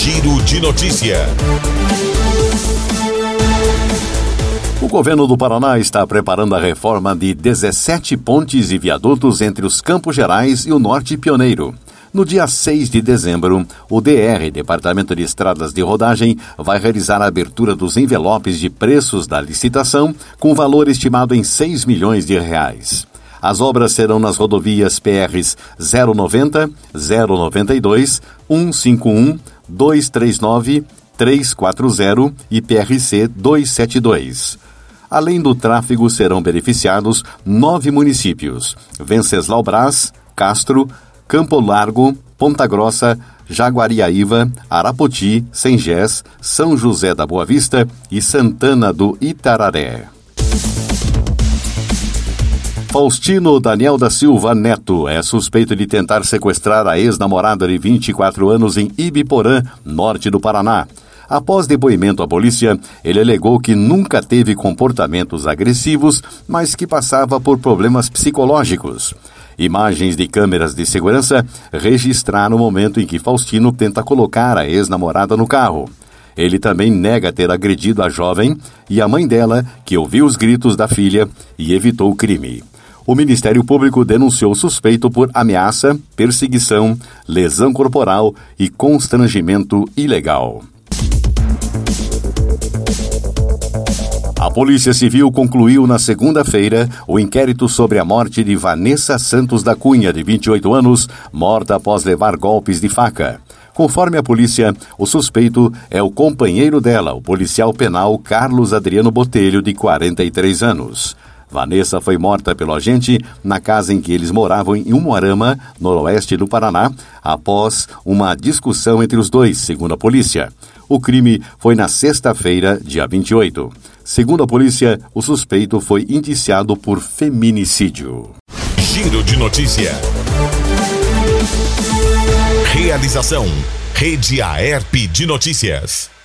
Giro de Notícia. O governo do Paraná está preparando a reforma de 17 pontes e viadutos entre os Campos Gerais e o Norte Pioneiro. No dia 6 de dezembro, o DR, Departamento de Estradas de Rodagem, vai realizar a abertura dos envelopes de preços da licitação, com valor estimado em R$6 milhões. As obras serão nas rodovias PRs 090, 092, 151, 239, 340 e PRC 272. Além do tráfego, serão beneficiados 9 municípios: Venceslau Braz, Castro, Campo Largo, Ponta Grossa, Jaguariaíva, Arapoti, Sengés, São José da Boa Vista e Santana do Itararé. Faustino Daniel da Silva Neto é suspeito de tentar sequestrar a ex-namorada de 24 anos em Ibiporã, norte do Paraná. Após depoimento à polícia, ele alegou que nunca teve comportamentos agressivos, mas que passava por problemas psicológicos. Imagens de câmeras de segurança registraram o momento em que Faustino tenta colocar a ex-namorada no carro. Ele também nega ter agredido a jovem e a mãe dela, que ouviu os gritos da filha e evitou o crime. O Ministério Público denunciou o suspeito por ameaça, perseguição, lesão corporal e constrangimento ilegal. A Polícia Civil concluiu na segunda-feira o inquérito sobre a morte de Vanessa Santos da Cunha, de 28 anos, morta após levar golpes de faca. Conforme a polícia, o suspeito é o companheiro dela, o policial penal Carlos Adriano Botelho, de 43 anos. Vanessa foi morta pelo agente na casa em que eles moravam em Umuarama, noroeste do Paraná, após uma discussão entre os dois, segundo a polícia. O crime foi na sexta-feira, dia 28. Segundo a polícia, o suspeito foi indiciado por feminicídio. Giro de Notícia. Realização: Rede Aerp de Notícias.